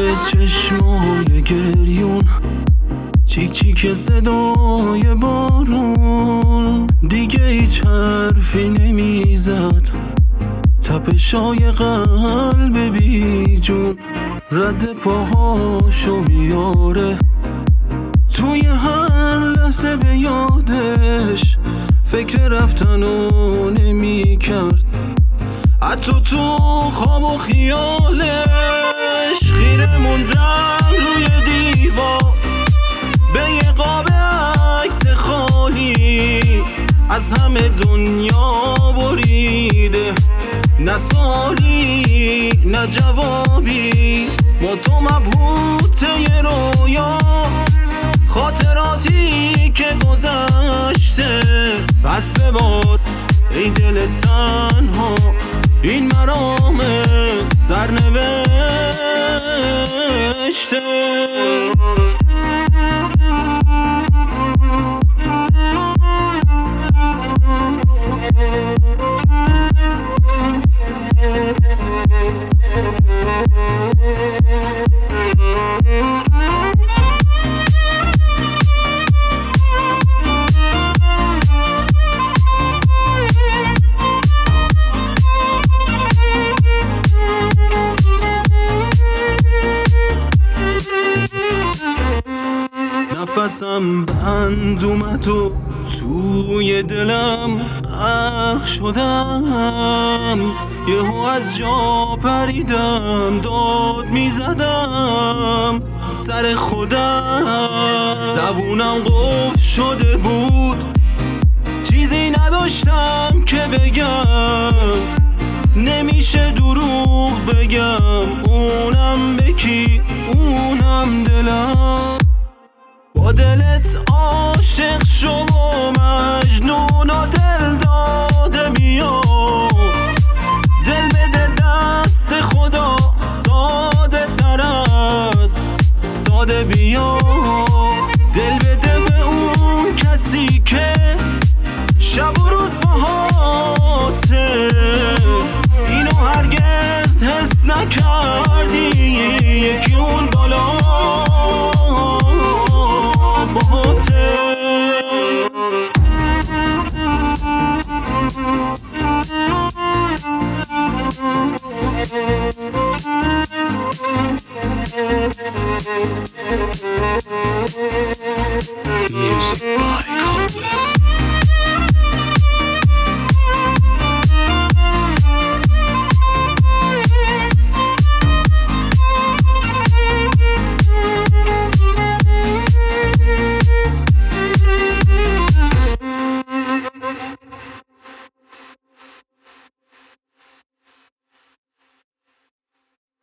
چشمای گریون، چیک چیک صدای بارون، دیگه هیچ حرفی نمیزد، تپشای قلب بی جون، رد پاهاشو میاره توی هر لحظه به یادش، فکر رفتنو نمی کرد حتی تو خواب و خیالش. خیره موندم روی دیوار به یه قاب عکس خالی، از همه دنیا بریده، نه سوالی نه جوابی، با تو مبهوت یه رویا، خاطراتی که گذشته وصل باد ای دل تنها، این مرام سرنوشته. نفسم بند اومد و توی دلم غرق شدم، یهو از جا پریدم داد میزدم سر خودم، زبونم قفل شده بود چیزی نداشتم که بگم، نمیشه دروغ بگم، اونم به کی؟ اونم دلم. با دلت عاشق شو و مجنون و دل داده بیا، دل بده دست خدا ساده تر است، ساده بیا، دل بده به اون کسی که شب و روز باهاته، اینو هرگز حس نکردی